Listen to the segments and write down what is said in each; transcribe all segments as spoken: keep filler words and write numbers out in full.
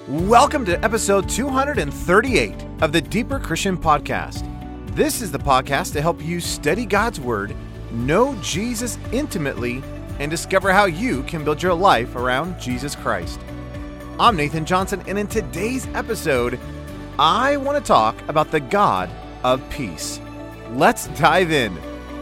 Welcome to episode two hundred thirty-eight of the Deeper Christian Podcast. This is the podcast to help you study God's Word, know Jesus intimately, and discover how you can build your life around Jesus Christ. I'm Nathan Johnson, and in today's episode, I want to talk about the God of peace. Let's dive in.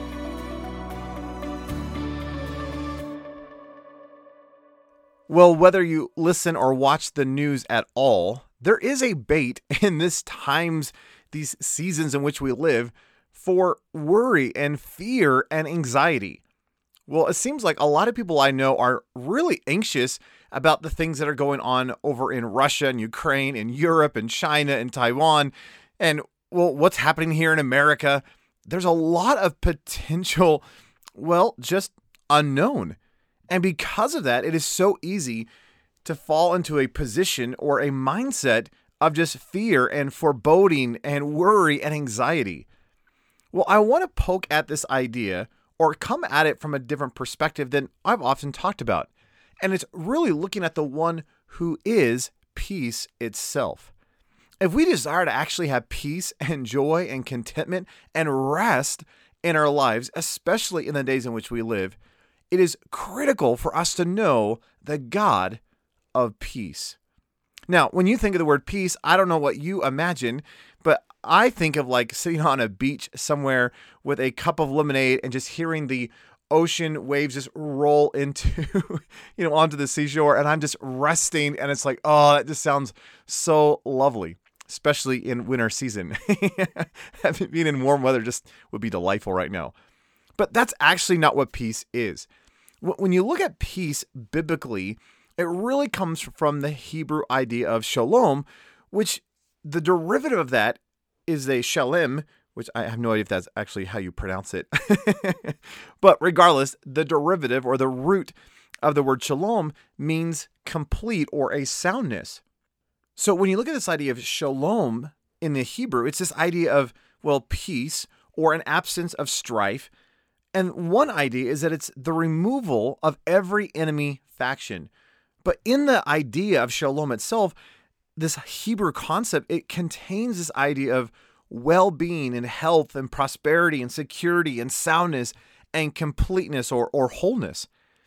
Well, whether you listen or watch the news at all, there is a bait in this times, these seasons in which we live, for worry and fear and anxiety. Well, it seems like a lot of people I know are really anxious about the things that are going on over in Russia and Ukraine and Europe and China and Taiwan. And, well, what's happening here in America? There's a lot of potential, well, just unknown. And because of that, it is so easy to fall into a position or a mindset of just fear and foreboding and worry and anxiety. Well, I want to poke at this idea or come at it from a different perspective than I've often talked about. And it's really looking at the one who is peace itself. If we desire to actually have peace and joy and contentment and rest in our lives, especially in the days in which we live, it is critical for us to know the God of peace. Now, when you think of the word peace, I don't know what you imagine, but I think of like sitting on a beach somewhere with a cup of lemonade and just hearing the ocean waves just roll into, you know, onto the seashore, and I'm just resting, and it's like, oh, that just sounds so lovely, especially in winter season. Being in warm weather just would be delightful right now. But that's actually not what peace is. When you look at peace biblically, it really comes from the Hebrew idea of shalom, which the derivative of that is a shalem, which I have no idea if that's actually how you pronounce it. But regardless, the derivative or the root of the word shalom means complete or a soundness. So when you look at this idea of shalom in the Hebrew, it's this idea of, well, peace or an absence of strife. And one idea is that it's the removal of every enemy faction. But in the idea of shalom itself, this Hebrew concept, it contains this idea of well-being and health and prosperity and security and soundness and completeness or, or wholeness.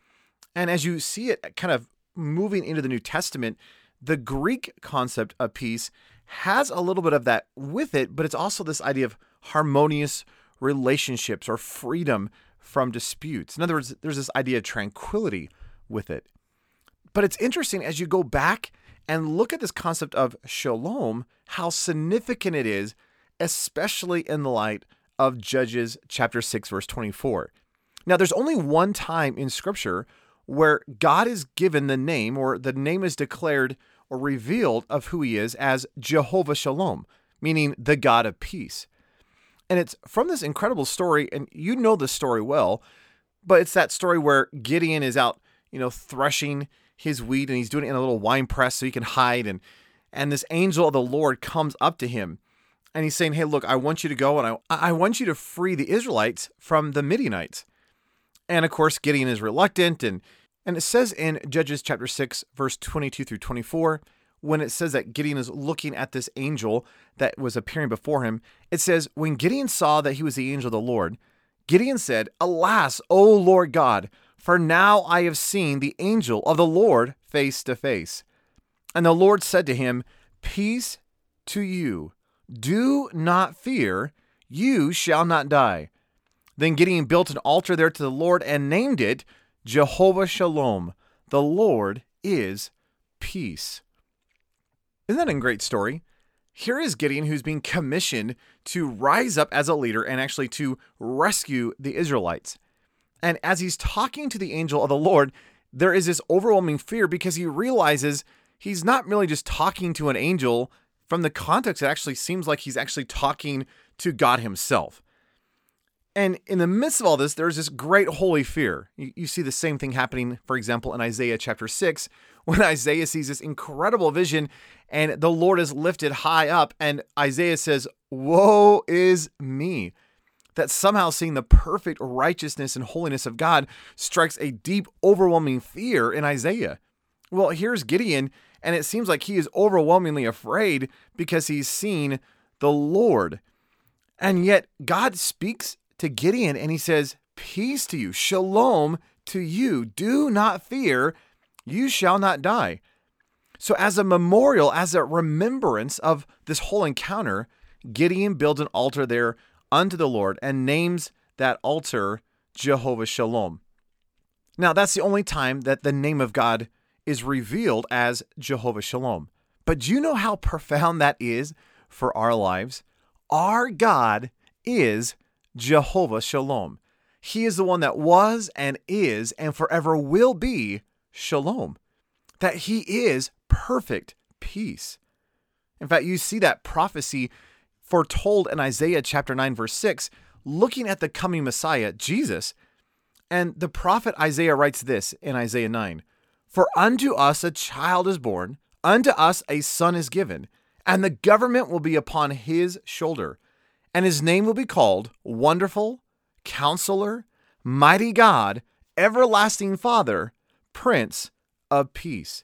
And as you see it kind of moving into the New Testament, the Greek concept of peace has a little bit of that with it, but it's also this idea of harmonious relationships or freedom from disputes. In other words, there's this idea of tranquility with it. But it's interesting as you go back and look at this concept of shalom, how significant it is, especially in the light of Judges chapter six, verse twenty-four. Now, there's only one time in Scripture where God is given the name, or the name is declared or revealed of who he is as Jehovah Shalom, meaning the God of peace. And it's from this incredible story, and you know the story well, but it's that story where Gideon is out, you know, threshing his wheat, and he's doing it in a little wine press so he can hide, and and this angel of the Lord comes up to him, and he's saying, hey, look, I want you to go, and I, I want you to free the Israelites from the Midianites. And of course, Gideon is reluctant, and, and it says in Judges chapter six, verse twenty-two through twenty-four, when it says that Gideon is looking at this angel that was appearing before him, it says, when Gideon saw that he was the angel of the Lord, Gideon said, alas, O Lord God, for now I have seen the angel of the Lord face to face. And the Lord said to him, peace to you. Do not fear. You shall not die. Then Gideon built an altar there to the Lord and named it Jehovah Shalom. The Lord is peace. Isn't that a great story? Here is Gideon, who's being commissioned to rise up as a leader and actually to rescue the Israelites. And as he's talking to the angel of the Lord, there is this overwhelming fear because he realizes he's not merely just talking to an angel. From the context, it actually seems like he's actually talking to God himself. And in the midst of all this, there's this great holy fear. You, you see the same thing happening, for example, in Isaiah chapter six, when Isaiah sees this incredible vision and the Lord is lifted high up, and Isaiah says, woe is me. That somehow seeing the perfect righteousness and holiness of God strikes a deep, overwhelming fear in Isaiah. Well, here's Gideon, And it seems like he is overwhelmingly afraid because he's seen the Lord. And yet God speaks to Gideon and he says, peace to you, shalom to you. Do not fear, you shall not die. So as a memorial, as a remembrance of this whole encounter, Gideon builds an altar there unto the Lord and names that altar Jehovah Shalom. Now, that's the only time that the name of God is revealed as Jehovah Shalom. But do you know how profound that is for our lives? Our God is Jehovah Shalom. He is the one that was and is and forever will be Shalom. That he is perfect peace. In fact, you see that prophecy foretold in Isaiah chapter nine, verse six, looking at the coming Messiah, Jesus. And the prophet Isaiah writes this in Isaiah nine, for unto us a child is born, unto us a son is given, and the government will be upon his shoulder. And his name will be called Wonderful, Counselor, Mighty God, Everlasting Father, Prince of Peace.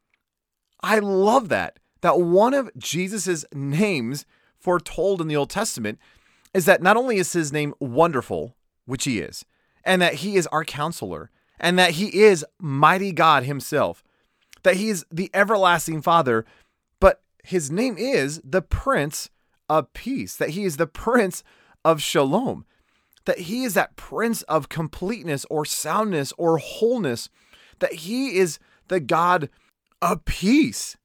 I love that, that one of Jesus's names foretold in the Old Testament is that not only is his name Wonderful, which he is, and that he is our counselor, and that he is mighty God himself, that he is the everlasting Father, but his name is the Prince of Peace, that he is the Prince of Shalom, that he is that Prince of completeness or soundness or wholeness, that he is the God of peace.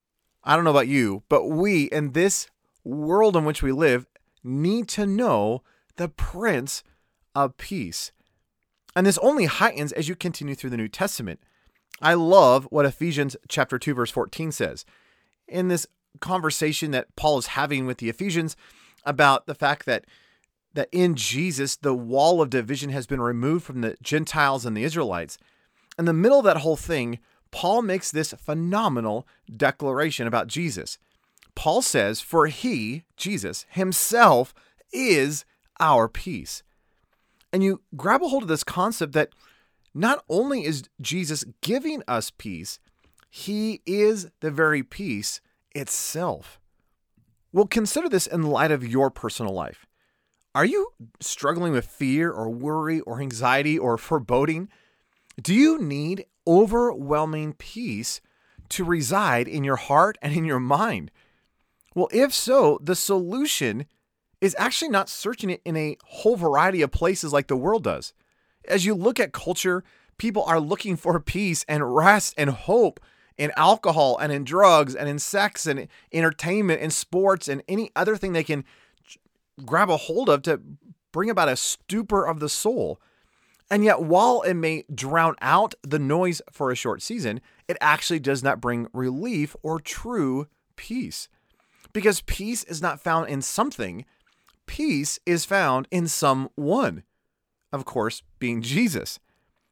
I don't know about you, but we in this world in which we live need to know the Prince of Peace. And this only heightens as you continue through the New Testament. I love what Ephesians chapter two, verse fourteen says. In this conversation that Paul is having with the Ephesians about the fact that, that in Jesus, the wall of division has been removed from the Gentiles and the Israelites. In the middle of that whole thing, Paul makes this phenomenal declaration about Jesus. Paul says, for he, Jesus, himself is our peace. And you grab a hold of this concept that not only is Jesus giving us peace, he is the very peace itself. Well, consider this in light of your personal life. Are you struggling with fear or worry or anxiety or foreboding? Do you need overwhelming peace to reside in your heart and in your mind? Well, if so, the solution is actually not searching it in a whole variety of places like the world does. As you look at culture, people are looking for peace and rest and hope in alcohol and in drugs and in sex and entertainment and sports and any other thing they can grab a hold of to bring about a stupor of the soul. And yet, while it may drown out the noise for a short season, it actually does not bring relief or true peace. Because peace is not found in something. Peace is found in someone, of course, being Jesus.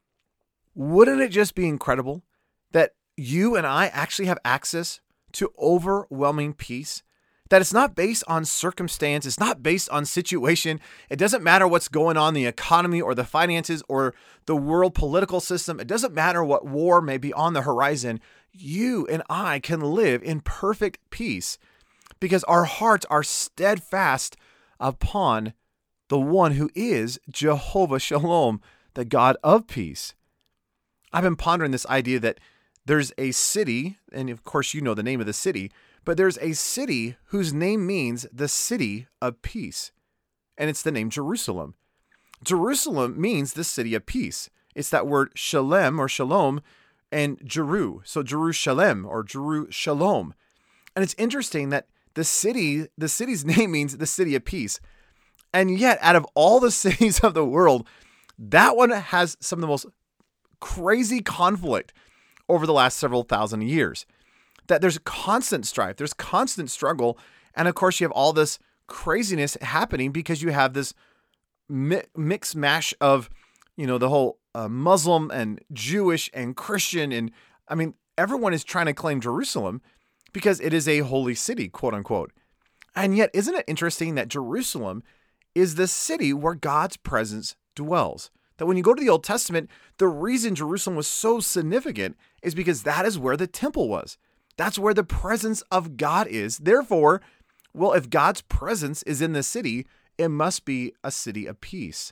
Wouldn't it just be incredible that you and I actually have access to overwhelming peace? That it's not based on circumstance, it's not based on situation. It doesn't matter what's going on in the economy or the finances or the world political system. It doesn't matter what war may be on the horizon. You and I can live in perfect peace because our hearts are steadfast upon the one who is Jehovah Shalom, the God of peace. I've been pondering this idea that there's a city, and of course you know the name of the city, but there's a city whose name means the city of peace, and it's the name Jerusalem. Jerusalem means the city of peace. It's that word shalem or shalom and Jeru, so Jerusalem or Jeru Shalom. And it's interesting that the city, the city's name means the city of peace. And yet, out of all the cities of the world, that one has some of the most crazy conflict over the last several thousand years. That there's constant strife, there's constant struggle. And of course, you have all this craziness happening because you have this mi- mix mash of, you know, the whole uh, Muslim and Jewish and Christian. And I mean, everyone is trying to claim Jerusalem because it is a holy city, quote unquote. And yet, isn't it interesting that Jerusalem is the city where God's presence dwells? That when you go to the Old Testament, the reason Jerusalem was so significant is because that is where the temple was. That's where the presence of God is. Therefore, well, if God's presence is in the city, it must be a city of peace.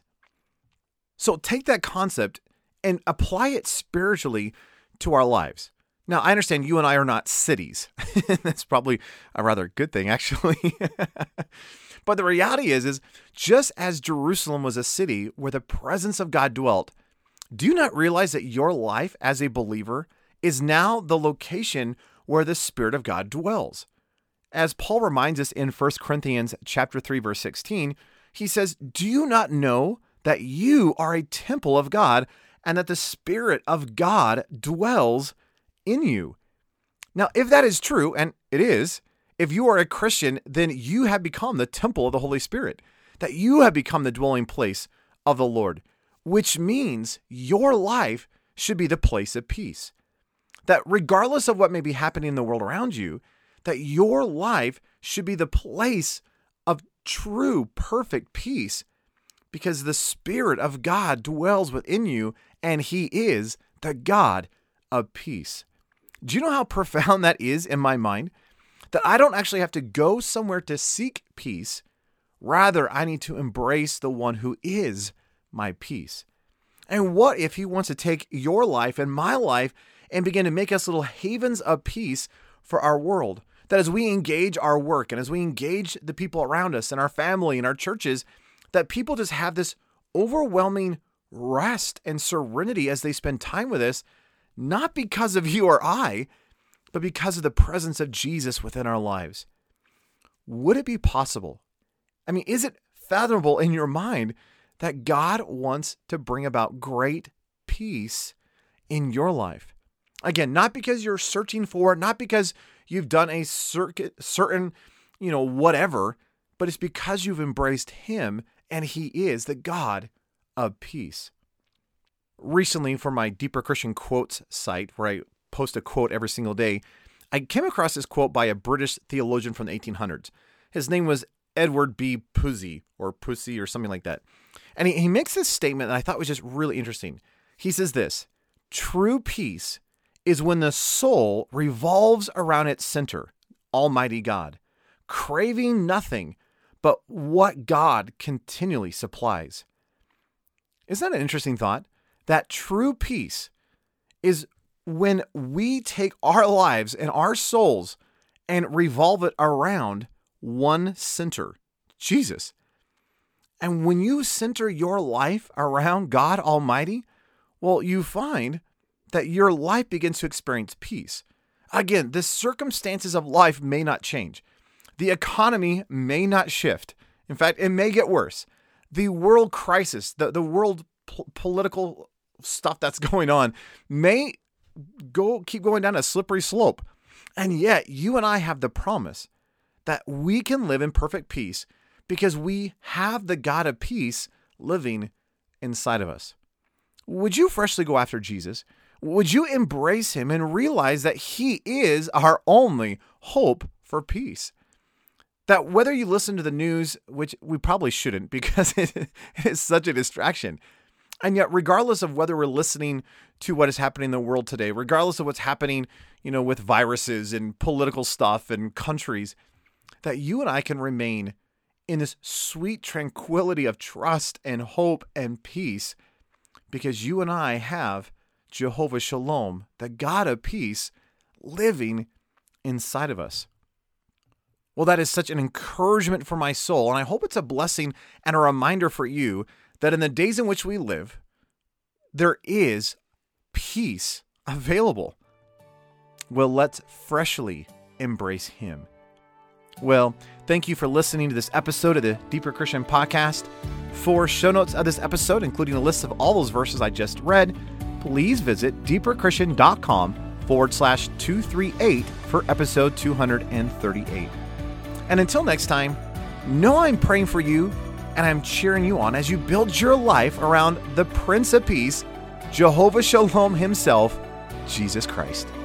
So take that concept and apply it spiritually to our lives. Now, I understand you and I are not cities. That's probably a rather good thing, actually. But the reality is, is just as Jerusalem was a city where the presence of God dwelt, do you not realize that your life as a believer is now the location where the Spirit of God dwells? As Paul reminds us in First Corinthians chapter three, verse sixteen, he says, "Do you not know that you are a temple of God and that the Spirit of God dwells in you?" Now, if that is true, and it is, if you are a Christian, then you have become the temple of the Holy Spirit, that you have become the dwelling place of the Lord, which means your life should be the place of peace. That regardless of what may be happening in the world around you, that your life should be the place of true, perfect peace, because the Spirit of God dwells within you, and He is the God of peace. Do you know how profound that is in my mind? That I don't actually have to go somewhere to seek peace. Rather, I need to embrace the one who is my peace. And what if He wants to take your life and my life and begin to make us little havens of peace for our world? That as we engage our work and as we engage the people around us and our family and our churches, that people just have this overwhelming rest and serenity as they spend time with us, not because of you or I, but because of the presence of Jesus within our lives. Would it be possible? I mean, is it fathomable in your mind that God wants to bring about great peace in your life? Again, not because you're searching for it, not because you've done a circuit, certain, you know, whatever, but it's because you've embraced Him and He is the God of peace. Recently, for my Deeper Christian Quotes site, where I post a quote every single day, I came across this quote by a British theologian from the eighteen hundreds. His name was Edward B. Pusey, or Pussy, or something like that. And he, he makes this statement that I thought was just really interesting. He says this: "True peace is when the soul revolves around its center, Almighty God, craving nothing but what God continually supplies." Isn't that an interesting thought? That true peace is when we take our lives and our souls and revolve it around one center, Jesus. And when you center your life around God Almighty, well, you find that your life begins to experience peace. Again, the circumstances of life may not change. The economy may not shift. In fact, it may get worse. The world crisis, the, the world po- political stuff that's going on may go keep going down a slippery slope. And yet you and I have the promise that we can live in perfect peace because we have the God of peace living inside of us. Would you freshly go after Jesus? Would you embrace Him and realize that He is our only hope for peace? That whether you listen to the news, which we probably shouldn't because it is such a distraction, and yet regardless of whether we're listening to what is happening in the world today, regardless of what's happening, you know, with viruses and political stuff and countries, that you and I can remain in this sweet tranquility of trust and hope and peace because you and I have Jehovah Shalom, the God of peace, living inside of us. Well, that is such an encouragement for my soul, and I hope it's a blessing and a reminder for you that in the days in which we live, there is peace available. Well, let's freshly embrace Him. Well, thank you for listening to this episode of the Deeper Christian Podcast. For show notes of this episode, including a list of all those verses I just read, please visit deeperchristian.com forward slash 238 for episode two thirty-eight. And until next time, know I'm praying for you and I'm cheering you on as you build your life around the Prince of Peace, Jehovah Shalom Himself, Jesus Christ.